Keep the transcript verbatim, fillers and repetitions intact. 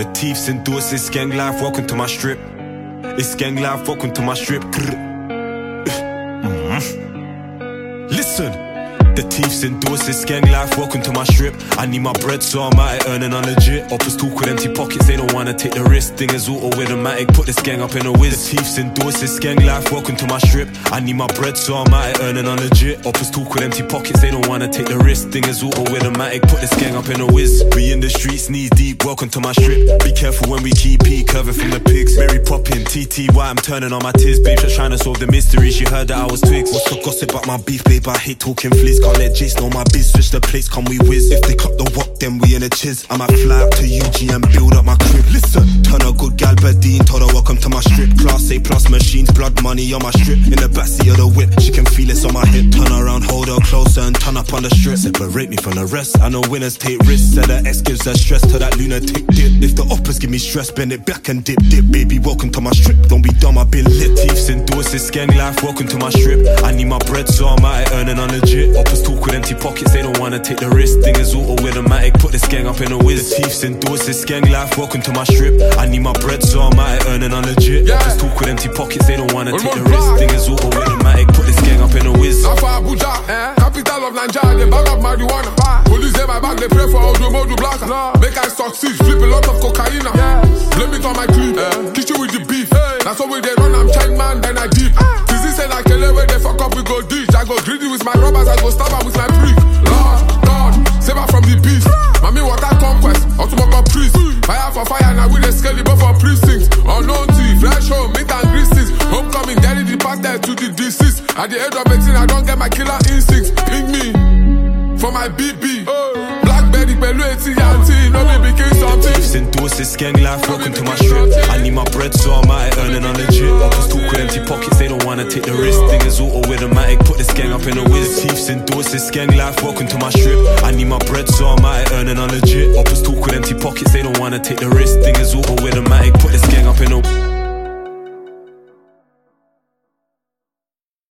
The thieves endorse this gang life, welcome to my strip. It's gang life, welcome to my strip. Mm-hmm. Listen. The thieves endorse this gang life, welcome to my strip. I need my bread, so I'm out here earning on legit. Uppers talk with empty pockets, they don't wanna take the risk. Thing is auto with a matic, put this gang up in a whiz. The thieves endorse this gang life, welcome to my strip. I need my bread, so I'm out here earning on legit. Uppers talk with empty pockets, they don't wanna take the risk. Thing is auto with a matic, put this gang up in a whiz. We in the streets, knees deep, welcome to my strip. Be careful when we keep P curving from the pigs. Mary popping, T T Y, I'm turning on my tears. Babe, just trying to solve the mystery, she heard that I was twigs. What's the gossip about my beef, babe? I hate talking fleas. Can't let Jace know my biz, switch the place, come we whiz. If they cut the wok, then we in a chiz. I might fly up to U G and build up my crib. Listen, turn a good gal Badine, told her welcome to my strip. Class A plus machines, blood money on my strip. In the backseat of the whip, she can feel it on my hip. Turn around, hold her closer and turn up on the strip. Separate me from the rest, I know winners take risks. Said the ex gives her stress to that lunatic dip. If the uppers give me stress, bend it back and dip, dip. Baby, welcome to my strip, don't be dumb, I've been lit. Thieves endorse this gang life, welcome to my strip. I need my bread, so I'm out here earning on legit. Uppers talk with empty pockets, they don't wanna take the risk. Thing is auto with a matic, put this gang up in a whiz. The thieves endorse this gang life, welcome to my strip. I need my bread, so I'm out here earning on legit. Yeah. Just talk with empty pockets, they don't wanna take the risk. Thing is auto with a matic, put this gang up in a whiz. Now for Abuja, eh? Capital of Nigeria, they bag up marijuana. Police in my bag, they pray for Odu Modu Blacker. Make I succeed, flip a lot of cocaine. Yes. Blame it on my clip, eh? Kiss you with the beef. Hey. That's how we they run, I'm chain man, then I deep. Ah. Tizi said I kill it when they fuck up, we go ditch. I go greedy with my robbers, I go stab her with my prick. Lord, God, save her from the beast. Mommy, what I conquest, Automobile priest. Fire for fire, now we the skelly, but for precincts. Unknown thief, flash home, meet and greases. Homecoming, daddy departed to the deceased. At the age of eighteen, I don't get my killer instincts. Ping me, for my B B. Blackberry, Pelu, A T and T, no me became something. Thieves endorse this gang life, welcome to my strip. I need my bread, so I'm out here earning on legit. Uppers talk with empty pockets, they don't wanna take the risk. Thing is auto with a matic, put this gang up in a whiz. Thieves endorse this gang life, welcome to my strip. I need my bread, so I'm out here earning on legit. Uppers talk with empty pockets, they don't wanna take the risk. Thing is auto with a matic, put this gang up in a